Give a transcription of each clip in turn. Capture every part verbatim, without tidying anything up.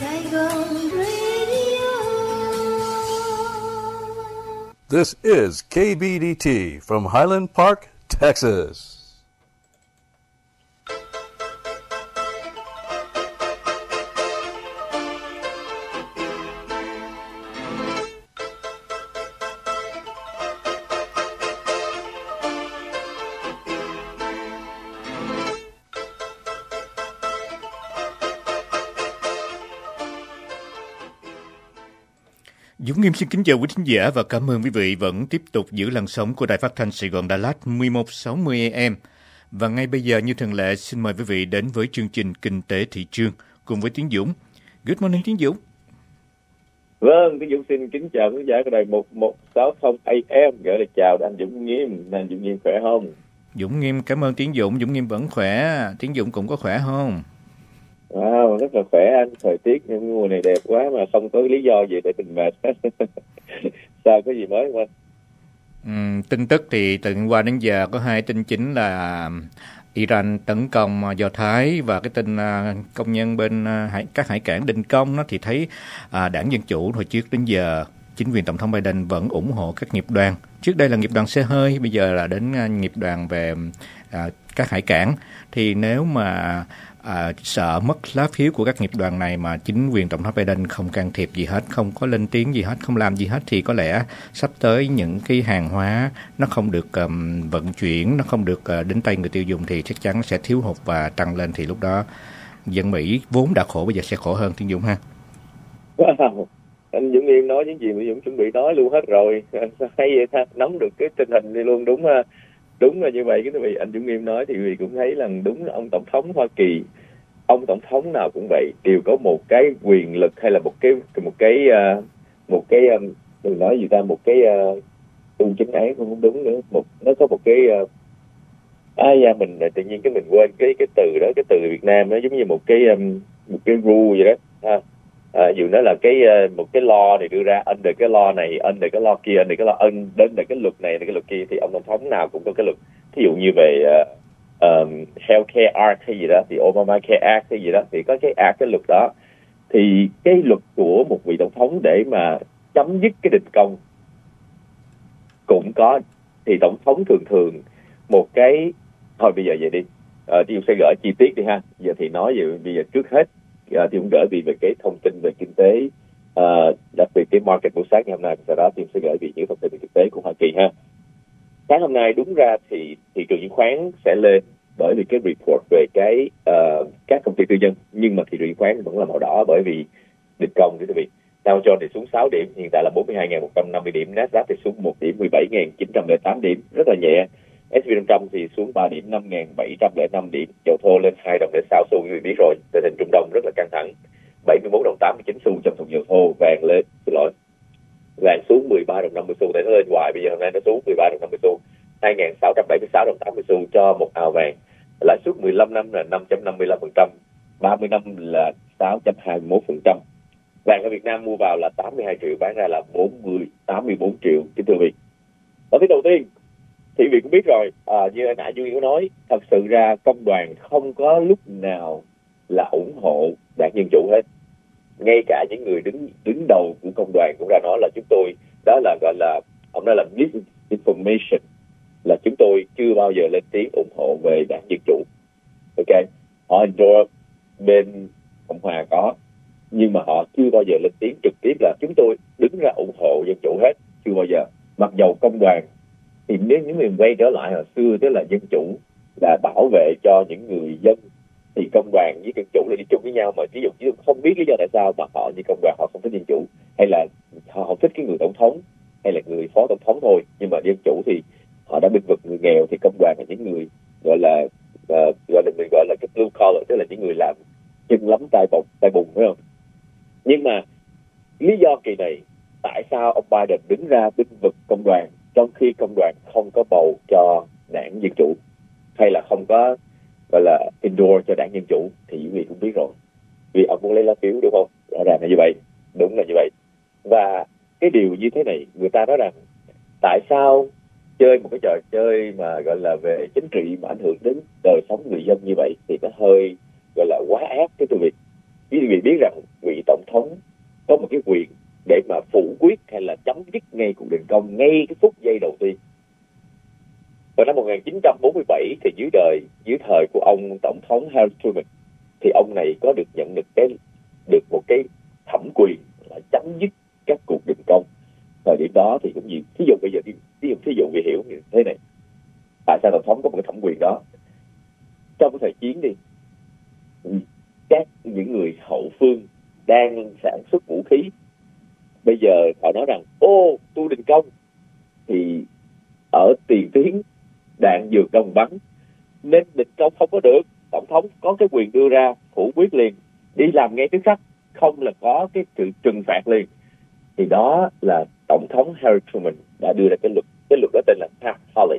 Saigon Radio. This is K B D T from Highland Park, Texas. Dũng Nghiêm xin kính chào quý thính giả và cảm ơn quý vị vẫn tiếp tục giữ làn sóng của Đài Phát thanh Sài Gòn Đà Lạt mười một sáu mươi A M. Và ngay bây giờ như thường lệ xin mời quý vị đến với chương trình Kinh tế thị trường cùng với Tiến Dũng. Good morning Tiến Dũng. Vâng, Tiến Dũng xin kính chào quý giả của đài một một sáu không A M. Gửi lời chào đến anh Dũng Nghiêm. Anh Dũng Nghiêm khỏe không? Dũng Nghiêm cảm ơn Tiến Dũng. Dũng Nghiêm vẫn khỏe. Tiến Dũng cũng có khỏe không? Wow, rất là khỏe anh. Thời tiết mùa này đẹp quá mà không có lý do gì để mình mệt. Sao, có gì mới không anh? Ừ, tin tức thì từ qua đến giờ có hai tin chính là Iran tấn công Do Thái và cái tin công nhân bên hải, các hải cảng đình công nó thì thấy à, đảng Dân Chủ hồi trước đến giờ chính quyền Tổng thống Biden vẫn ủng hộ các nghiệp đoàn. Trước đây là nghiệp đoàn xe hơi, bây giờ là đến nghiệp đoàn về à, các hải cảng. Thì nếu mà À, sợ mất lá phiếu của các nghiệp đoàn này mà chính quyền Tổng thống Biden không can thiệp gì hết, không có lên tiếng gì hết, không làm gì hết thì có lẽ sắp tới những cái hàng hóa nó không được um, vận chuyển, nó không được uh, đến tay người tiêu dùng thì chắc chắn sẽ thiếu hụt và tăng lên, thì lúc đó dân Mỹ vốn đã khổ bây giờ sẽ khổ hơn. Tiến Dũng ha. Wow, anh Dũng Nghiêm nói những gì mà Dũng chuẩn bị nói luôn hết rồi. Hay vậy ta, nắm được cái tình hình đi luôn. Đúng ha. Đúng là như vậy, cái vị anh Dũng Nghiêm nói thì quý vị cũng thấy là đúng là ông tổng thống Hoa Kỳ, ông tổng thống nào cũng vậy, đều có một cái quyền lực hay là một cái một cái uh, một cái um, đừng nói gì ta, một cái uh, tu chính án không đúng nữa, một nó có một cái uh, ai da mình tự nhiên cái mình quên cái cái từ đó, cái từ Việt Nam nó giống như một cái um, một cái rule vậy đó ha. À, dù nó là cái uh, một cái law này đưa ra, under cái law này, under cái law kia, under cái law ân đến được cái luật này, cái luật kia, thì ông tổng thống nào cũng có cái luật. Thí dụ như về uh, um, Healthcare Act hay gì đó, thì Obamacare Act hay gì đó, thì có cái act, cái luật đó. Thì cái luật của một vị tổng thống để mà chấm dứt cái đình công cũng có, thì tổng thống thường thường một cái thôi bây giờ vậy đi, uh, thì sẽ gửi chi tiết đi ha. Giờ thì nói về bây giờ trước hết uh, thì cũng gửi vì về cái thông tin về kinh tế, uh, đặc biệt cái market buổi sáng ngày hôm nay, sau đó thì sẽ gửi vì những thông tin về kinh tế của Hoa Kỳ ha. Sáng hôm nay đúng ra thì thị trường chứng khoán sẽ lên bởi vì cái report về cái uh, các công ty tư nhân, nhưng mà thị trường chứng khoán vẫn là màu đỏ bởi vì đình công. Quý vị, Dow Jones thì xuống sáu điểm, hiện tại là bốn mươi hai nghìn một trăm năm mươi điểm, Nasdaq thì xuống một điểm, mười bảy nghìn chín trăm lẻ tám điểm, rất là nhẹ. ét pê năm trăm thì xuống ba điểm, năm nghìn bảy trăm lẻ năm điểm. Dầu thô lên hai đồng lẻ sáu xu, quý vị biết rồi, tình hình Trung Đông rất là căng thẳng, bảy mươi mốt đồng tám mươi chín xu trong thùng dầu thô. Vàng lên, xin lỗi, vàng xuống mười ba đồng năm mươi xu, tại nó lên hoài, bây giờ hôm nay nó xuống mười ba đồng năm mươi xu, hai nghìn sáu trăm bảy mươi sáu đồng tám mươi xu cho một ào vàng. Lãi suất mười lăm năm là năm phẩy năm mươi lăm phần trăm, ba mươi năm là sáu phẩy hai mươi mốt phần trăm. Vàng ở Việt Nam mua vào là tám mươi hai triệu, bán ra là bốn mươi, tám mươi bốn triệu. Kính thưa quý vị, ở phía đầu tiên thì quý vị cũng biết rồi, à, như nãy Duy có nói, thật sự ra công đoàn không có lúc nào là ủng hộ đảng Dân Chủ hết. Ngay cả những người đứng đứng đầu của công đoàn cũng ra nói là chúng tôi, đó là gọi là, ông nói là misinformation, là chúng tôi chưa bao giờ lên tiếng ủng hộ về đảng Dân Chủ. Ok, họ endorse bên Cộng Hòa có, nhưng mà họ chưa bao giờ lên tiếng trực tiếp là chúng tôi đứng ra ủng hộ Dân Chủ hết, chưa bao giờ. Mặc dầu công đoàn thì nếu những người quay trở lại hồi xưa, tức là Dân Chủ là bảo vệ cho những người dân, thì công đoàn với Dân Chủ là đi chung với nhau. Mà ví dụ như không biết lý do tại sao mà họ như công đoàn họ không thích Dân Chủ, hay là họ không thích cái người tổng thống hay là người phó tổng thống thôi, nhưng mà Dân Chủ thì họ đã bênh vực người nghèo, thì công đoàn là những người gọi là uh, gọi là mình gọi là cái blue collar, tức là những người làm chân lấm tay bùn, tay bùn, phải không? Nhưng mà lý do kỳ này, tại sao ông Biden đứng ra bênh vực công đoàn trong khi công đoàn không có bầu cho đảng Dân Chủ, hay là không có gọi là endorse cho đảng Dân Chủ, thì quý vị cũng biết rồi, vì ông muốn lấy lá phiếu, đúng không? Rõ ràng là như vậy, đúng là như vậy. Và cái điều như thế này, người ta nói rằng tại sao chơi một cái trò chơi mà gọi là về chính trị mà ảnh hưởng đến đời sống người dân như vậy, thì nó hơi gọi là quá ác cái tôi việc. Quý vị biết rằng vị tổng ngay cái phút giây đầu tiên. Vào năm một nghìn chín trăm bốn mươi bảy thì dưới đời, dưới thời của ông tổng thống Harry Truman, thì ông này có được nhận được cái được một cái thẩm quyền là chấm dứt các cuộc đình công. Thời điểm đó thì cũng gì, ví dụ bây giờ ví dụ ví dụ vì hiểu như thế này, tại sao tổng thống có một cái thẩm quyền đó? Trong thời chiến đi, các những người hậu phương đang sản xuất vũ khí, bây giờ họ nói rằng ô tôi đình công, thì ở tiền tuyến đạn dược đồng bắn nên đình công không có được. Tổng thống có cái quyền đưa ra phủ quyết liền, đi làm ngay tức khắc, không là có cái sự trừng phạt liền. Thì đó là tổng thống Harry Truman đã đưa ra cái luật, cái luật đó tên là Taft-Hartley.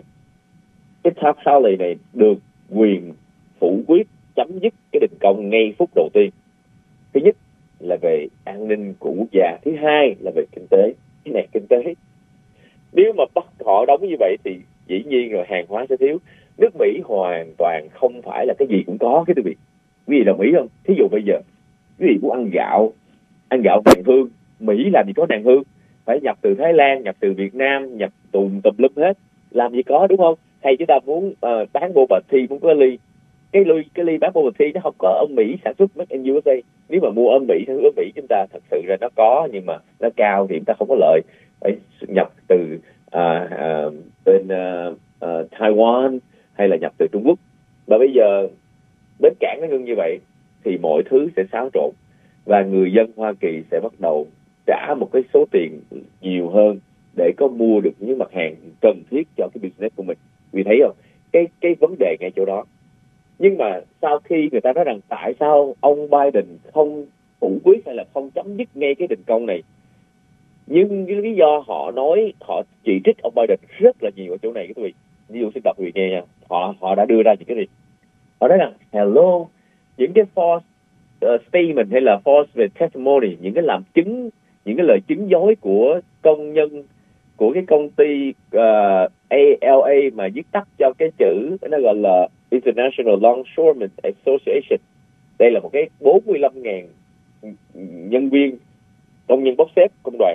Cái Taft-Hartley này được quyền phủ quyết chấm dứt cái đình công ngay phút đầu tiên. Thứ nhất là về an ninh của quốc gia, thứ hai là về kinh tế. Cái này kinh tế, nếu mà bắt họ đóng như vậy thì dĩ nhiên rồi hàng hóa sẽ thiếu. Nước Mỹ hoàn toàn không phải là cái gì cũng có cái quý vị. Quý vị đồng ý không? Thí dụ bây giờ quý vị muốn ăn gạo, ăn gạo nàng hương, Mỹ làm gì có nàng hương, phải nhập từ Thái Lan, nhập từ Việt Nam, nhập tùm tùm lum hết, làm gì có, đúng không? Hay chúng ta muốn uh, bán boba tea, muốn có ly, cái ly cái ly bán boba tea nó không có ở Mỹ sản xuất, made in u ét a. Nếu mà mua ở Mỹ, sản xuất ở Mỹ, chúng ta thật sự ra nó có, nhưng mà nó cao thì chúng ta không có lợi, phải nhập từ uh, uh, bên uh, uh, Taiwan hay là nhập từ Trung Quốc. Và bây giờ bến cảng nó ngưng như vậy thì mọi thứ sẽ xáo trộn, và người dân Hoa Kỳ sẽ bắt đầu trả một cái số tiền nhiều hơn để có mua được những mặt hàng cần thiết cho cái business của mình. Vì thấy không, cái cái vấn đề ngay chỗ đó. Nhưng mà sau khi người ta nói rằng tại sao ông Biden không phủ quyết hay là không chấm dứt ngay cái đình công này, nhưng cái lý do họ nói, họ chỉ trích ông Biden rất là nhiều ở chỗ này, các quý vị. Ví dụ xin đọc quý vị nghe nha. Họ họ đã đưa ra những cái gì? Họ nói rằng hello, những cái false uh, statement hay là false về testimony, những cái làm chứng, những cái lời chứng dối của công nhân của cái công ty uh, a lờ a mà viết tắt cho cái chữ nó gọi là International Longshoremen Association. Đây là một cái bốn mươi lăm nghìn nhân viên, công nhân bốc xếp công đoàn.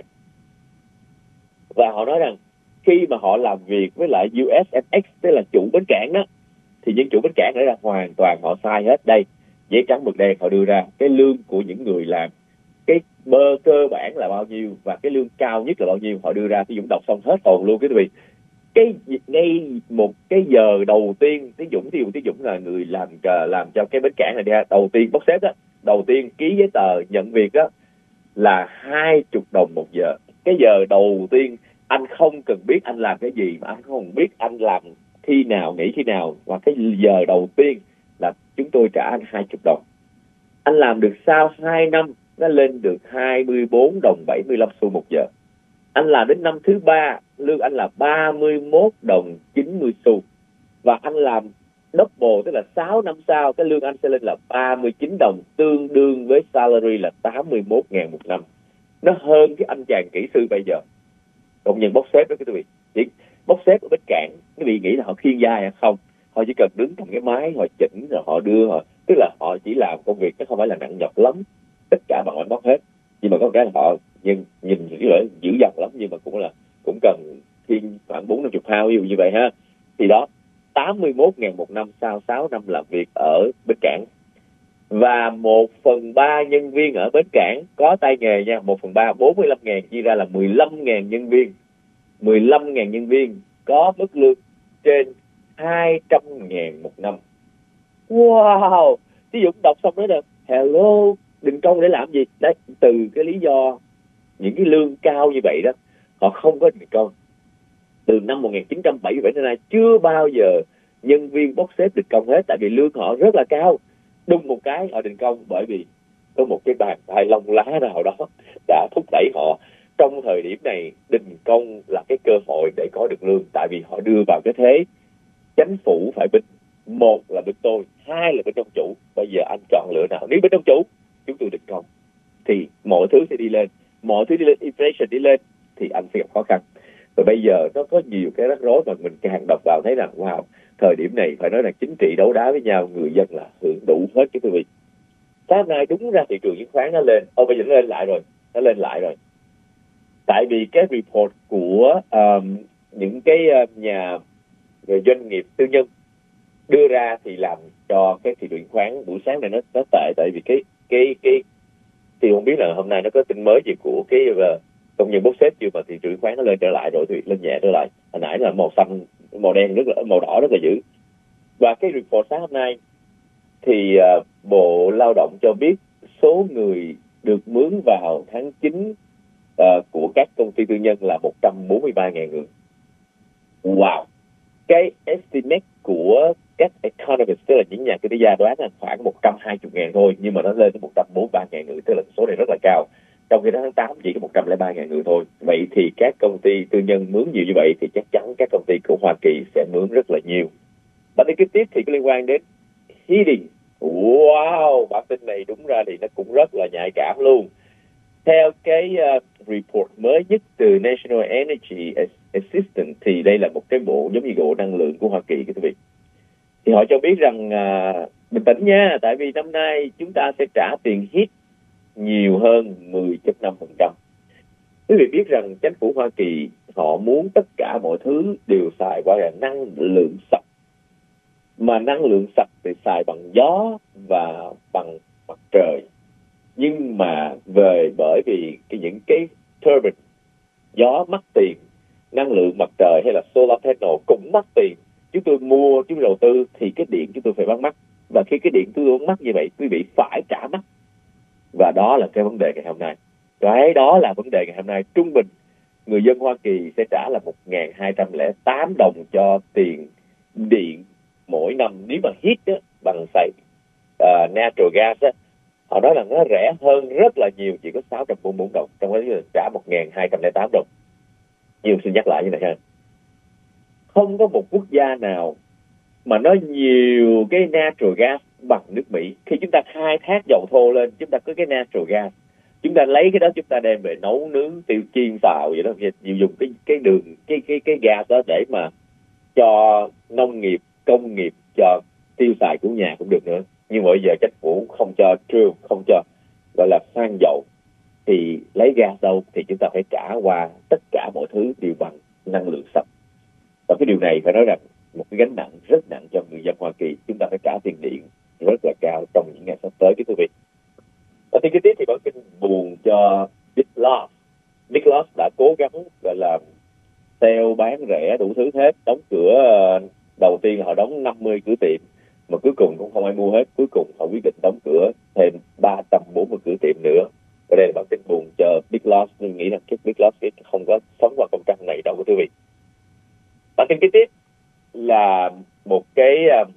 Và họ nói rằng khi mà họ làm việc với lại u ét en ích, tức là chủ bến cảng đó, thì những chủ bến cảng đó là hoàn toàn họ sai hết. Đây, giấy trắng mực đen họ đưa ra cái lương của những người làm, cái bơ cơ bản là bao nhiêu và cái lương cao nhất là bao nhiêu, họ đưa ra. Ví dụ đọc xong hết hồn luôn cái vị. Cái ngay một cái giờ đầu tiên, Tiến Dũng, Tiến Dũng, Tiến Dũng là người làm làm cho cái bến cảng này ra, đầu tiên bốc xếp đó, đầu tiên ký giấy tờ nhận việc đó là hai chục đồng một giờ. Cái giờ đầu tiên anh không cần biết anh làm cái gì, mà anh không biết anh làm khi nào, nghỉ khi nào, và cái giờ đầu tiên là chúng tôi trả anh hai chục đồng. Anh làm được sau hai năm nó lên được hai mươi bốn đồng bảy mươi lăm xu một giờ. Anh làm đến năm thứ ba, lương anh là ba mươi mốt đồng chín mươi xu. Và anh làm double, tức là sáu năm sau, cái lương anh sẽ lên là ba mươi chín đồng, tương đương với salary là tám mươi mốt ngàn một năm. Nó hơn cái anh chàng kỹ sư bây giờ. Công nhân bốc xếp đó quý vị. Chỉ bốc xếp ở bến cảng, quý vị nghĩ là họ khiêng dai hay không? Họ chỉ cần đứng cầm cái máy, họ chỉnh rồi họ đưa, họ, tức là họ chỉ làm công việc, nó không phải là nặng nhọc lắm. Tất cả bằng máy móc hết. Nhưng mà có cái là họ nhìn nhìn cái lợi dữ dằn lắm, nhưng mà cũng là cũng cần khiêng khoảng bốn năm chục hao, ví dụ như vậy ha. Thì đó, tám mươi mốt ngàn một năm sau sáu năm làm việc ở bến cảng. Và một phần ba nhân viên ở bến cảng có tay nghề nha, một phần ba, bốn mươi lăm ngàn chia ra là mười lăm ngàn nhân viên. mười lăm ngàn nhân viên có mức lương trên hai trăm ngàn một năm. Wow! Ví dụ đọc xong nói được, hello, đình công để làm gì? Đấy, từ cái lý do những cái lương cao như vậy đó, họ không có đình công. Từ năm một nghìn chín trăm bảy mươi bảy đến nay chưa bao giờ nhân viên bốc xếp đình công hết, tại vì lương họ rất là cao. Đùng một cái họ đình công bởi vì có một cái bàn tay lông lá nào đó đã thúc đẩy họ. Trong thời điểm này, đình công là cái cơ hội để có được lương, tại vì họ đưa vào cái thế chính phủ phải bên, một là bên tôi, hai là bên ông chủ. Bây giờ anh chọn lựa nào? Nếu bên ông chủ chúng tôi đình công thì mọi thứ sẽ đi lên, mọi thứ đi lên, inflation đi lên thì anh sẽ gặp khó khăn. Và bây giờ nó có nhiều cái rắc rối mà mình càng đọc vào thấy rằng wow, thời điểm này phải nói là chính trị đấu đá với nhau, người dân là hưởng đủ hết cái quý vị. Sáng nay đúng ra thị trường chứng khoán nó lên, ô bây giờ nó lên lại rồi, nó lên lại rồi. tại vì cái report của um, những cái uh, nhà về doanh nghiệp tư nhân đưa ra thì làm cho cái thị trường chứng khoán buổi sáng này nó nó tệ, tại vì cái cái cái thì không biết là hôm nay nó có tin mới gì của cái uh, công nhân bốc xếp chưa, mà thị trường chứng khoán nó lên trở lại rồi, thì lên nhẹ trở lại. Hồi nãy là màu xanh, màu đen rất là, màu đỏ rất là dữ. Và cái report sáng hôm nay thì uh, Bộ Lao động cho biết số người được mướn vào tháng chín uh, của các công ty tư nhân là một trăm bốn mươi ba nghìn người. Wow! Cái estimate của các economists, tức là những nhà kinh tế gia, đoán là khoảng một trăm hai mươi nghìn thôi, nhưng mà nó lên tới một trăm bốn mươi ba nghìn người, tức là số này rất là cao. Trong khi đó tháng tám chỉ có một trăm lẻ ba nghìn người thôi. Vậy thì các công ty tư nhân mướn nhiều như vậy thì chắc chắn các công ty của Hoa Kỳ sẽ mướn rất là nhiều. Bản tin kế tiếp thì có liên quan đến heating. Wow! Bản tin này đúng ra thì nó cũng rất là nhạy cảm luôn. Theo cái uh, report mới nhất từ National Energy Assistance, thì đây là một cái bộ giống như bộ năng lượng của Hoa Kỳ, các quý vị. Thì họ cho biết rằng uh, bình tĩnh nha, tại vì năm nay chúng ta sẽ trả tiền heat nhiều hơn mười phẩy năm phần trăm. Quý vị biết rằng chính phủ Hoa Kỳ họ muốn tất cả mọi thứ đều xài qua là năng lượng sạch. Mà năng lượng sạch thì xài bằng gió và bằng mặt trời. Nhưng mà về bởi vì cái những cái turbine gió mắc tiền, năng lượng mặt trời hay là solar panel cũng mắc tiền. Chúng tôi mua, chúng tôi đầu tư thì cái điện chúng tôi phải bán mắc. Và khi cái điện chúng tôi bán mắc như vậy, quý vị phải trả mắc. Và đó là cái vấn đề ngày hôm nay. Cái đó là vấn đề ngày hôm nay. Trung bình người dân Hoa Kỳ sẽ trả là một nghìn hai trăm lẻ tám đồng cho tiền điện mỗi năm. Nếu mà heat á, bằng xài uh, natural gas á, họ nói là nó rẻ hơn rất là nhiều, chỉ có sáu trăm bốn mươi bốn đồng, trong đó trả một nghìn hai trăm lẻ tám đồng. Nhưng xin nhắc lại như này ha, không có một quốc gia nào mà nó nhiều cái natural gas bằng nước Mỹ. Khi chúng ta khai thác dầu thô lên, chúng ta có cái natural gas, chúng ta lấy cái đó chúng ta đem về nấu nướng, tiêu chiên xào vậy đó, nhiều dùng cái cái đường cái cái cái gas đó để mà cho nông nghiệp, công nghiệp, cho tiêu xài của nhà cũng được nữa. Nhưng mà bây giờ chính phủ không cho drill, không cho gọi là khoan dầu, thì lấy gas đâu thì chúng ta phải trả qua tất cả mọi thứ đều bằng năng lượng sạch. Và cái điều này phải nói rằng một cái gánh nặng rất nặng cho người dân Hoa Kỳ. Chúng ta phải trả tiền điện rất là cao trong những ngày sắp tới, quý vị. Và tin kế tiếp thì bản tin buồn cho Big Lots. Big Lots đã cố gắng gọi là sale bán rẻ đủ thứ hết, đóng cửa. Đầu tiên họ đóng năm mươi cửa tiệm mà cuối cùng cũng không ai mua hết. Cuối cùng họ quyết định đóng cửa thêm ba trăm bốn mươi cửa tiệm nữa. Và đây là bản tin buồn cho Big Lots. Nhưng nghĩ rằng cái Big Lots không có sống vào công tranh này đâu, quý vị. Bản tin kế tiếp là một cái uh,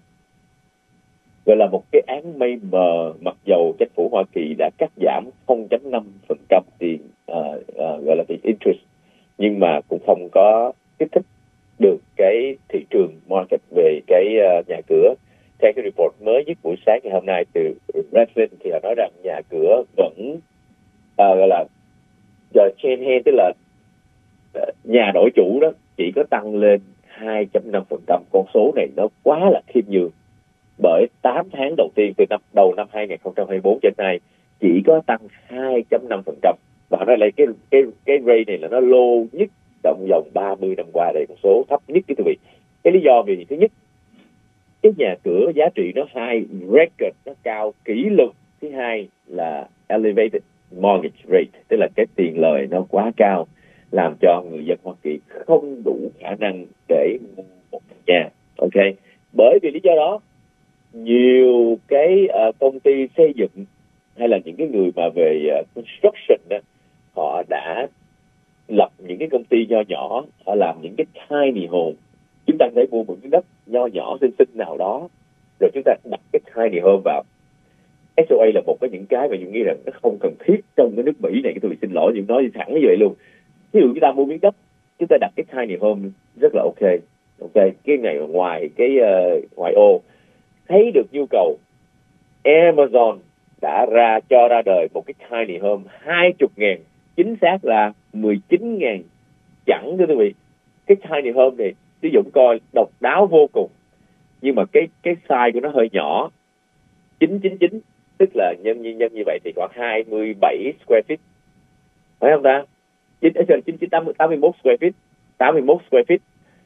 gọi là một cái án mây mờ, mặc dầu chính phủ Hoa Kỳ đã cắt giảm không phẩy năm phần trăm tiền uh, uh, gọi là tiền interest, nhưng mà cũng không có kích thích được cái thị trường market về cái uh, nhà cửa. Theo cái report mới nhất buổi sáng ngày hôm nay từ Redfin thì họ nói rằng nhà cửa vẫn uh, gọi là uh, chain hand, tức là uh, nhà đổi chủ đó chỉ có tăng lên hai phẩy năm phần trăm. Con số này nó quá là khiêm nhường, bởi tám tháng đầu tiên từ năm đầu năm hai không hai tư đến nay chỉ có tăng hai phẩy năm phần trăm. Và nó lại cái cái cái rate này là nó low nhất trong vòng ba mươi năm qua, đây con số thấp nhất quý vị. Cái lý do vì thứ nhất, cái nhà cửa giá trị nó high record, nó cao kỷ lục. Thứ hai là elevated mortgage rate, tức là cái tiền lời nó quá cao, làm cho người dân Hoa Kỳ không đủ khả năng để mua một nhà. Ok, bởi vì lý do đó nhiều cái uh, công ty xây dựng hay là những cái người mà về uh, construction đó, họ đã lập những cái công ty nho nhỏ, họ làm những cái tiny home. Chúng ta có thể mua một cái đất nho nhỏ xinh xinh nào đó, rồi chúng ta đặt cái tiny home vào. ét o a là một trong những cái mà chúng nghĩ rằng nó không cần thiết trong cái nước Mỹ này. Cái tôi xin lỗi nhưng nói thẳng như vậy luôn. Ví dụ chúng ta mua miếng đất, chúng ta đặt cái tiny home rất là ok. Ok, cái này ngoài cái uh, ngoài ô thấy được nhu cầu, Amazon đã ra cho ra đời một cái tiny home hai mươi ngàn, chính xác là mười chín ngàn chẳng thưa quý vị. Cái tiny home này sử dụng coi độc đáo vô cùng, nhưng mà cái cái size của nó hơi nhỏ, chín chín chín, tức là nhân nhân nhân như vậy thì khoảng hai mươi bảy square feet, phải không ta? chín chín chín tám mươi mốt square feet, tám mươi mốt square feet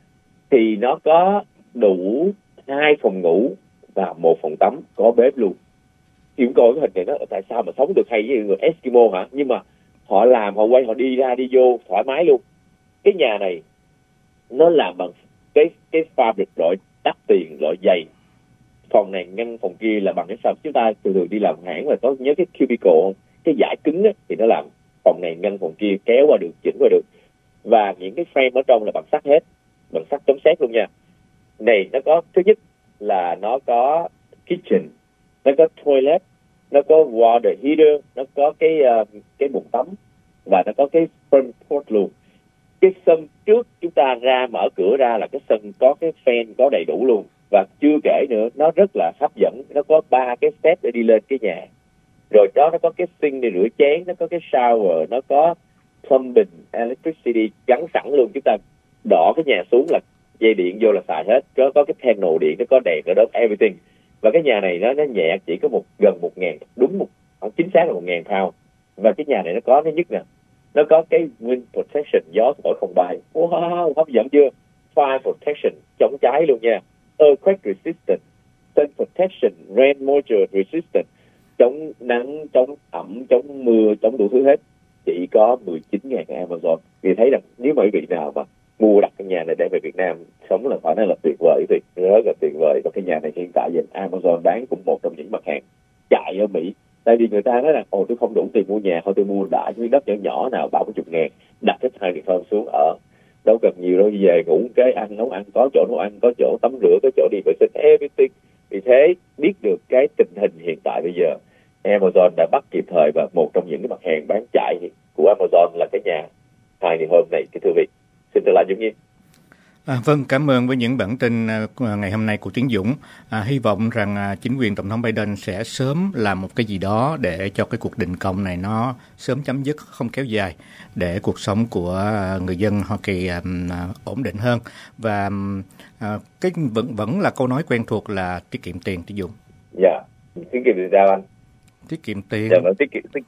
thì nó có đủ hai phòng ngủ và một phòng tắm, có bếp luôn. Thì cũng coi cái hình này nó tại sao mà sống được hay với người Eskimo hả? Nhưng mà họ làm, họ quay, họ đi ra đi vô thoải mái luôn. Cái nhà này nó làm bằng cái cái fabric loại đắt tiền, loại dày. Phòng này ngăn phòng kia là bằng cái sao chúng ta thường thường đi làm hãng là có nhớ cái cubicle không? Cái dải cứng á, thì nó làm phòng này ngăn phòng kia, kéo qua được, chỉnh qua được. Và những cái frame ở trong là bằng sắt hết, bằng sắt chống sét luôn nha. Này nó có, thứ nhất là nó có kitchen, nó có toilet, nó có water heater, nó có cái uh, cái bồn tắm và nó có cái front porch luôn. Cái sân trước chúng ta ra mở cửa ra là cái sân có cái fan có đầy đủ luôn. Và chưa kể nữa, nó rất là hấp dẫn, nó có ba cái step để đi lên cái nhà. Rồi đó nó có cái sink để rửa chén, nó có cái shower, nó có plumbing, electricity gắn sẵn luôn. Chúng ta đỏ cái nhà xuống là dây điện vô là xài hết. Có có cái panel điện, nó có đèn, nó đốt everything. Và cái nhà này nó nó nhẹ, chỉ có một gần một ngàn, đúng một chính xác là một ngàn pound. Và cái nhà này nó có thứ nhất nè, nó có cái wind protection, gió thổi không bay. Wow, hấp dẫn chưa? Fire protection, chống cháy luôn nha. Earthquake resistant, sun protection, rain moisture resistant, chống nắng, chống ẩm, chống mưa, chống đủ thứ hết. Chỉ có mười chín ngàn Amazon. Vì thấy rằng nếu mà quý vị nào mà mua đặt cái nhà này để về Việt Nam sống là phải nói là tuyệt vời, tuyệt rất là tuyệt vời. Và cái nhà này hiện tại giờ Amazon bán cũng một trong những mặt hàng chạy ở Mỹ. Tại vì người ta nói là ồ tôi không đủ tiền mua nhà, thôi tôi mua đại cái đất nhỏ nhỏ nào ba mươi ngàn, đặt cái hai nghìn phong xuống ở, đâu cần nhiều đâu, về ngủ cái ăn nấu ăn, có chỗ nấu ăn, có chỗ tắm rửa, có chỗ đi vệ sinh, everything. Vì thế biết được cái tình hình hiện tại bây giờ, Amazon đã bắt kịp thời và một trong những cái mặt hàng bán chạy của Amazon là cái nhà hai hôm này, cái thưa vị. Xin trở lại Dũng Nhi. À, vâng, cảm ơn với những bản tin uh, ngày hôm nay của Tiến Dũng. À, hy vọng rằng uh, chính quyền Tổng thống Biden sẽ sớm làm một cái gì đó để cho cái cuộc đình công này nó sớm chấm dứt, không kéo dài, để cuộc sống của uh, người dân Hoa Kỳ um, uh, ổn định hơn. Và uh, cái vẫn vẫn là câu nói quen thuộc là tiết kiệm tiền, Tiến Dũng. Dạ, tiết kiệm tiền sao anh? Tiết kiệm tiền. Dạ, tiết kiệm. Tiết...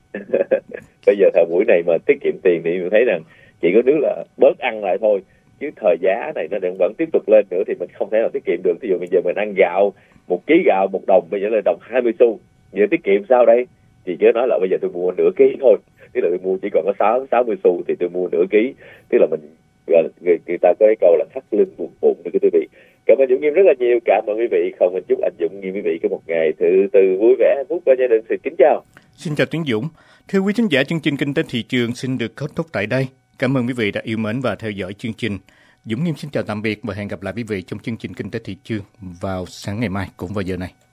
Bây giờ thời buổi này mà tiết kiệm tiền thì mình thấy rằng chỉ có đứa là bớt ăn lại thôi. Chứ thời giá này nó vẫn tiếp tục lên nữa thì mình không thể nào tiết kiệm được. Ví dụ bây giờ mình ăn gạo, một ký gạo một đồng, bây giờ là đồng hai mươi xu. Giờ tiết kiệm sao đây? Thì chứ nói là bây giờ tôi mua nửa ký thôi. Tức là tôi mua chỉ còn có sáu sáu mươi xu thì tôi mua nửa ký. Tức là mình người, người ta có cái câu là thắt lưng buộc bụng nữa quý vị. Cảm ơn Dũng Nghiêm rất là nhiều. Cảm ơn quý vị. Không mình chúc anh Dũng Nghiêm quý vị có một ngày thứ tư vui vẻ hạnh phúc và gia đình. Xin kính chào. Xin chào Tiến Dũng. Thưa quý thính giả, chương trình Kinh tế thị trường xin được kết thúc tại đây. Cảm ơn quý vị đã yêu mến và theo dõi chương trình. Dũng Nghiêm xin chào tạm biệt và hẹn gặp lại quý vị trong chương trình Kinh tế thị trường vào sáng ngày mai cũng vào giờ này.